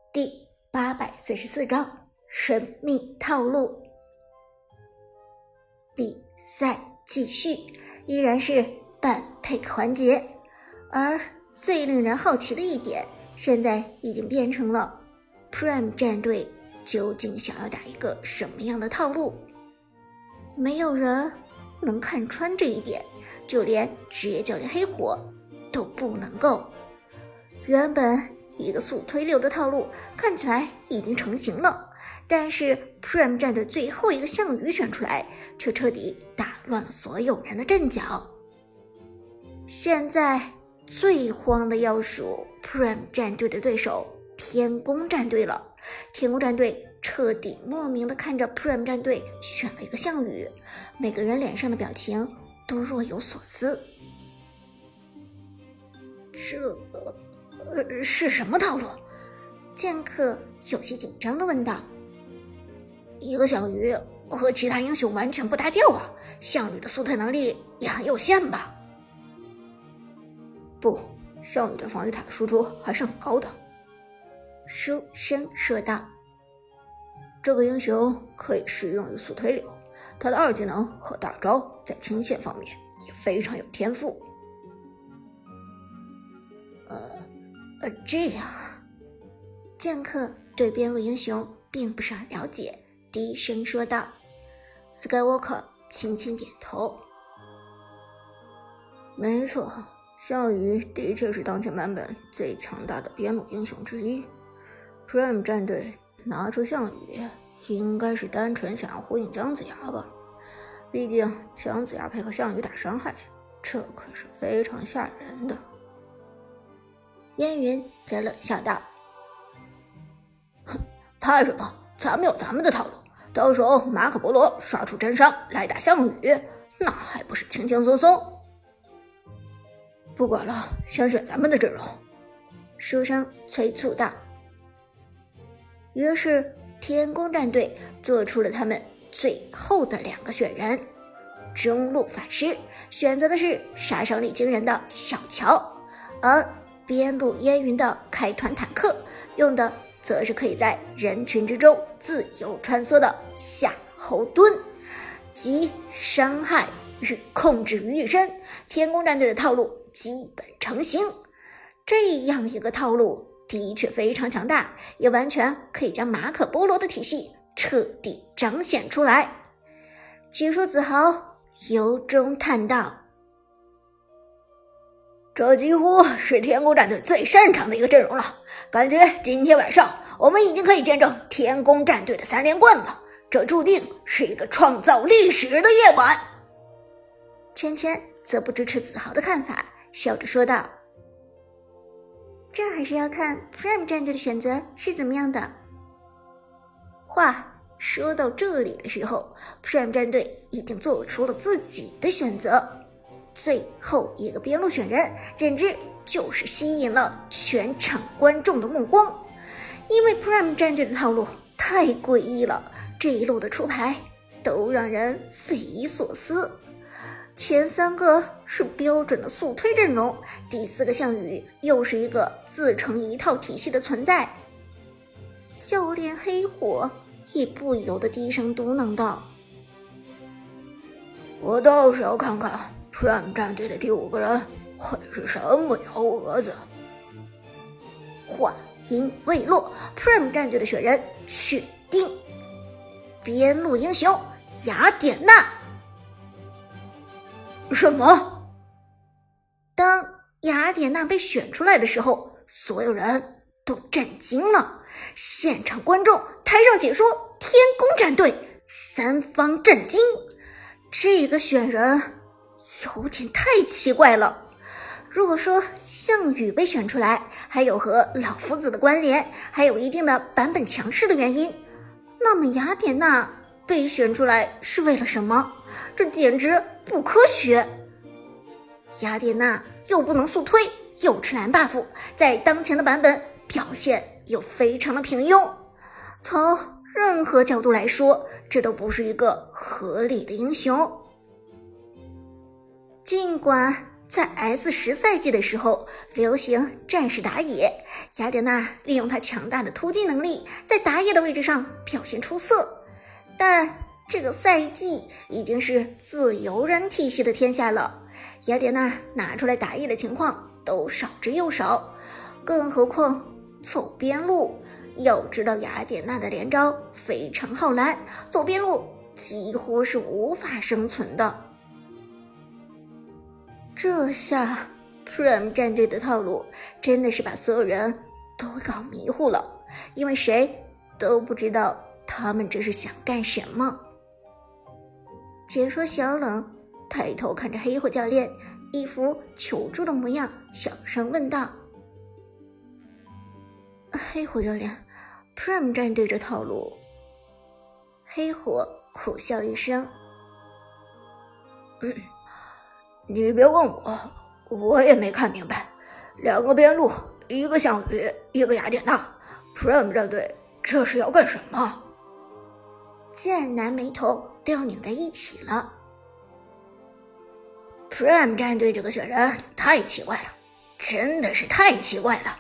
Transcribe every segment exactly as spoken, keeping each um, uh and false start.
第八百四十四章神秘套路。比赛继续，依然是半 pick 环节，而最令人好奇的一点，现在已经变成了 Prime 战队究竟想要打一个什么样的套路。没有人能看穿这一点，就连职业教练黑火都不能够。原本一个速推流的套路看起来已经成型了，但是 Prime 战队最后一个项羽选出来，却彻底打乱了所有人的阵脚。现在最慌的要数 Prime 战队的对手天宫战队了。天宫战队彻底莫名的看着 Prime 战队选了一个项羽，每个人脸上的表情都若有所思。这呃是什么套路？剑客有些紧张的问道。一个项羽和其他英雄完全不搭调啊，项羽的速推能力也很有限吧？ 不，项羽的防御塔输出还是很高的。 书生说道。 这个英雄可以适用于速推流，他的二技能和大招在清线方面也非常有天赋。 呃呃，这样啊。剑客对边路英雄并不是很了解，低声说道。Skywalker 轻轻点头。 没错，项羽的确是当前版本最强大的边路英雄之一。Prime 战队拿出项羽，应该是单纯想要呼应姜子牙吧？毕竟姜子牙配合项羽打伤害，这可是非常吓人的。 烟云则冷笑道：“ 哼，怕什么？咱们有咱们的套路，到时候马可波罗刷出真伤来打项羽，那还不是轻轻松松？不管了，先选咱们的阵容。” 书生催促道。于是天宫战队做出了他们最后的两个选人。中路法师选择的是杀伤力惊人的小乔，而边路烟云的开团坦克用的则是可以在人群之中自由穿梭的夏侯惇，集伤害与控制于一身。天宫战队的套路基本成型，这样一个套路的确非常强大，也完全可以将马可波罗的体系彻底彰显出来。解说子豪由衷叹道：“ 这几乎是天宫战队最擅长的一个阵容了，感觉今天晚上我们已经可以见证天宫战队的三连冠了，这注定是一个创造历史的夜晚。” 芊芊则不支持子豪的看法，笑着说道：“这还是要看 Prime 战队的选择是怎么样的。”话说到这里的时候， Prime 战队已经做出了自己的选择。最后一个边路选人简直就是吸引了全场观众的目光，因为 Prime 战队的套路太诡异了，这一路的出牌都让人匪夷所思。前三个是标准的速推阵容，第四个项羽又是一个自成一套体系的存在。教练黑火也不由得低声嘟囔道：“ 我倒是要看看 Prime 战队的第五个人会是什么幺蛾子。” 话音未落， Prime 战队的选人确定，边路英雄雅典娜。 什么？ 当雅典娜被选出来的时候，所有人都震惊了，现场观众、台上解说、天宫战队三方震惊。这个选人有点太奇怪了。如果说项羽被选出来还有和老夫子的关联，还有一定的版本强势的原因，那么雅典娜被选出来是为了什么？这简直不科学。雅典娜又不能速推，又吃蓝 buff， 在当前的版本表现又非常的平庸，从任何角度来说，这都不是一个合理的英雄。尽管在 S 十 赛季的时候流行战士打野，雅典娜利用她强大的突击能力，在打野的位置上表现出色。但这个赛季已经是自由人体系的天下了，雅典娜拿出来打野的情况都少之又少，更何况走边路。要知道雅典娜的连招非常耗蓝，走边路几乎是无法生存的。这下 Prime 战队的套路真的是把所有人都搞迷糊了，因为谁都不知道他们这是想干什么。解说小冷抬头看着黑火教练，一副求助的模样，小声问道：黑火教练， Prime 战队这套路。黑火苦笑一声： 嗯，你别问我，我也没看明白。两个边路，一个项羽，一个雅典娜， Prime 战队这是要干什么？ 剑南眉头都要拧在一起了。 Prime 战队这个选人太奇怪了，真的是太奇怪了。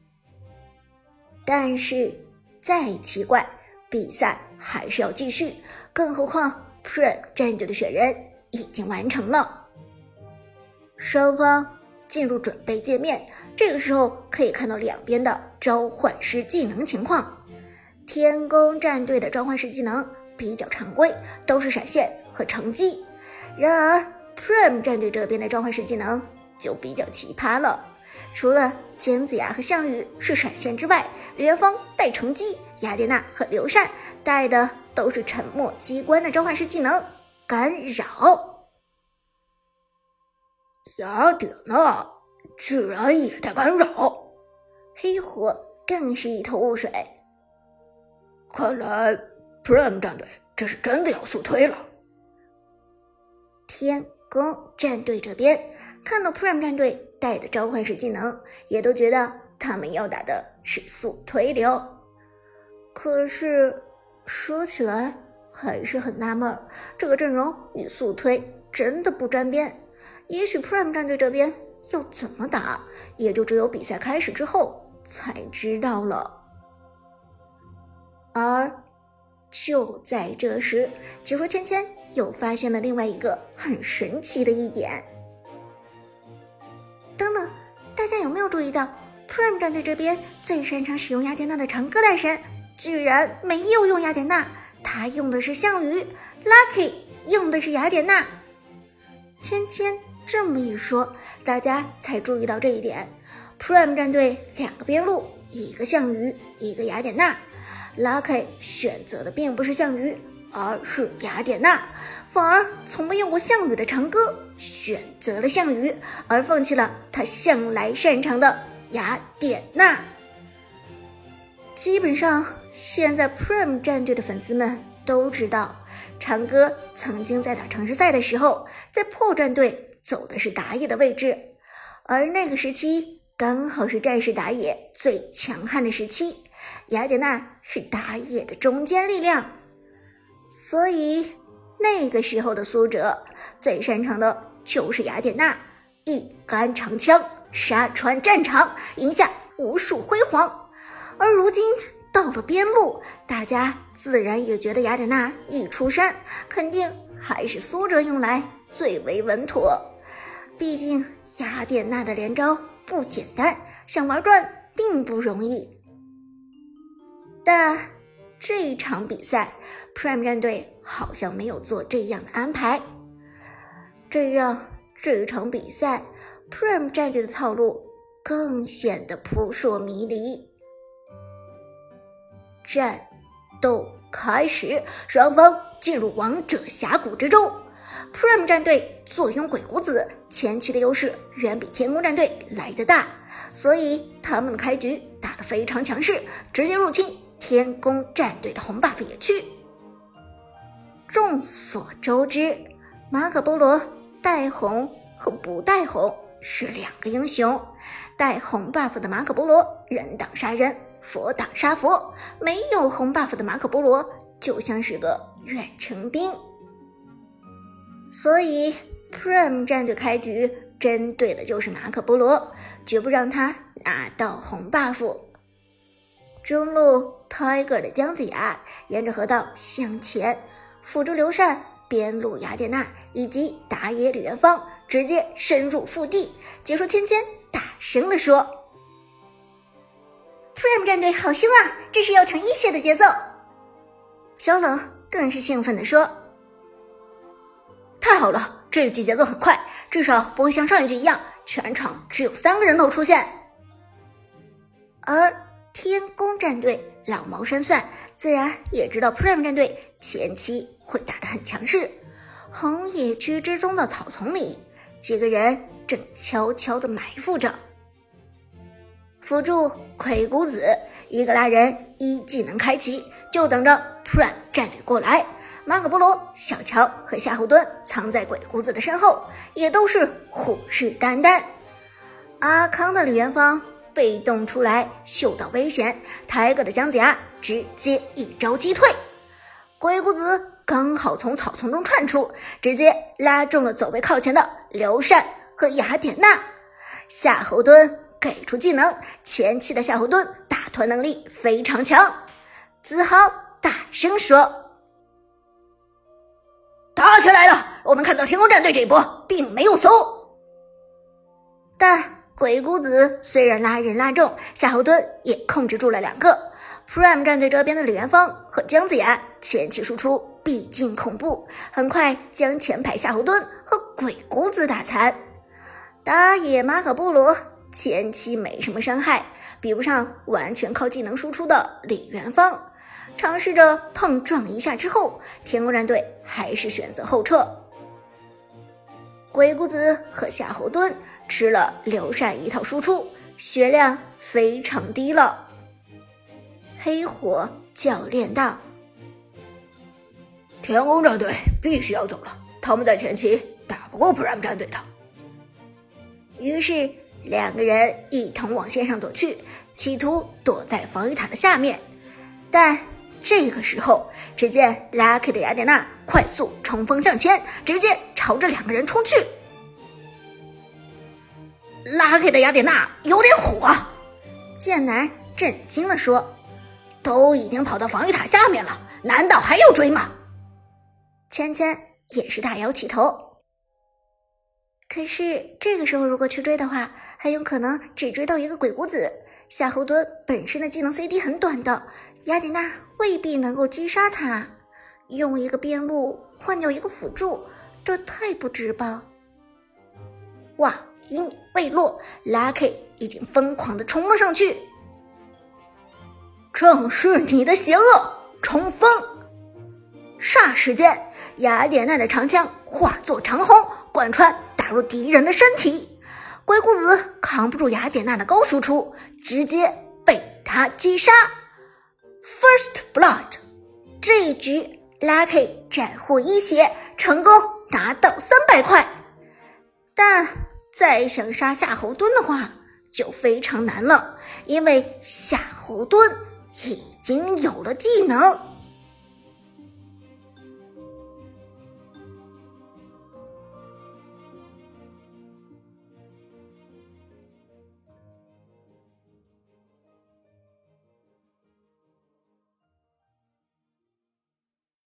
但是再奇怪，比赛还是要继续，更何况 Prime 战队的选人已经完成了。双方进入准备界面，这个时候可以看到两边的召唤师技能情况。天宫战队的召唤师技能比较常规，都是闪现和乘机，然而 Prime 战队这边的召唤师技能就比较奇葩了，除了姜子牙和项羽是闪现之外，元芳带乘机，雅典娜和刘禅带的都是沉默机关的召唤师技能干扰。 雅典娜居然也带干扰， 黑火更是一头雾水。 看来 Prime 战队这是真的要速推了。 天宫战队这边看到 Prime 战队带的召唤师技能，也都觉得他们要打的是速推流。可是说起来还是很纳闷，这个阵容与速推真的不沾边。也许 Prime 战队这边要怎么打，也就只有比赛开始之后才知道了。而就在这时，解说芊芊又发现了另外一个很神奇的一点。等等，大家有没有注意到 Prime 战队这边最擅长使用雅典娜的长歌大神居然没有用雅典娜，他用的是项羽， Lucky 用的是雅典娜。芊芊这么一说，大家才注意到这一点。 Prime 战队两个边路，一个项羽，一个雅典娜， Lucky 选择的并不是项羽，而是雅典娜，反而从没用过项羽的长歌，选择了项羽，而放弃了他向来擅长的雅典娜。基本上现在 Prime 战队的粉丝们都知道，长歌曾经在打城市赛的时候，在破战队走的是打野的位置，而那个时期刚好是战士打野最强悍的时期，雅典娜是打野的中坚力量，所以那个时候的苏哲最擅长的就是雅典娜，一杆长枪杀穿战场，赢下无数辉煌。而如今到了边路，大家自然也觉得雅典娜一出山，肯定还是苏哲用来最为稳妥。毕竟雅典娜的连招不简单，想玩转并不容易。但这一场比赛 Prime 战队好像没有做这样的安排，这让这一场比赛 Prime 战队的套路更显得扑朔迷离。战斗开始，双方进入王者峡谷之中。 Prime 战队坐拥鬼谷子，前期的优势远比天宫战队来得大，所以他们的开局打得非常强势，直接入侵天宫战队的红 buff 野区。众所周知，马可波罗带红和不带红是两个英雄，带红 buff 的马可波罗人挡杀人，佛挡杀佛，没有红 buff 的马可波罗就像是个远程兵。所以 Prime 战队开局针对的就是马可波罗，绝不让他拿到红 buff。中路 Tiger 的姜子牙沿着河道向前，辅助刘禅，边路雅典娜以及打野李元芳直接深入腹地。解说芊芊大声地说 Prime 战队好凶啊，这是要抢一血的节奏。 小冷更是兴奋地说， 太好了，这一局节奏很快，至少不会像上一局一样全场只有三个人头出现。 而天宫战队老谋深算，自然也知道 Prime 战队前期会打得很强势。红野区之中的草丛里，几个人正悄悄地埋伏着。辅助鬼谷子一个拉人一技能开启，就等着 Prime 战队过来。马可波罗、小乔和夏侯惇藏在鬼谷子的身后，也都是虎视眈眈。阿康的李元芳被动出来，嗅到危险，抬个的姜子牙直接一招击退。鬼谷子刚好从草丛中窜出，直接拉中了走位靠前的刘禅和雅典娜。夏侯惇给出技能，前期的夏侯惇打团能力非常强。子豪大声说， 打起来了，我们看到天宫战队这一波并没有怂。 但鬼谷子虽然拉人拉中，夏侯惇也控制住了两个。 Prime 战队这边的李元芳和姜子牙前期输出毕竟恐怖，很快将前排夏侯惇和鬼谷子打残。打野马可波罗前期没什么伤害，比不上完全靠技能输出的李元芳。尝试着碰撞一下之后，天宫战队还是选择后撤。鬼谷子和夏侯惇吃了刘禅一套输出，血量非常低了。黑火教练道， 天宫战队必须要走了，他们在前期打不过 Prime 战队的。 于是两个人一同往线上躲去，企图躲在防御塔的下面。但这个时候，只见 Lucky 的雅典娜快速冲锋向前，直接朝着两个人冲去。 Lucky 的雅典娜有点火， 剑南震惊地说， 都已经跑到防御塔下面了，难道还要追吗？ 芊芊也是大摇起头。可是这个时候如果去追的话，很有可能只追到一个鬼谷子。夏侯惇本身的技能 C D 很短的，雅典娜未必能够击杀他。用一个边路换掉一个辅助，这太不值吧。话音未落， Lucky 已经疯狂地冲了上去。 正是你的邪恶，冲锋！ 霎时间，雅典娜的长枪化作长虹，贯穿打入敌人的身体。鬼谷子扛不住雅典娜的高输出，直接被他击杀。First Blood， 这一局 Lucky 斩获一血，成功拿到三百块。但再想杀夏侯惇的话就非常难了，因为夏侯惇已经有了技能。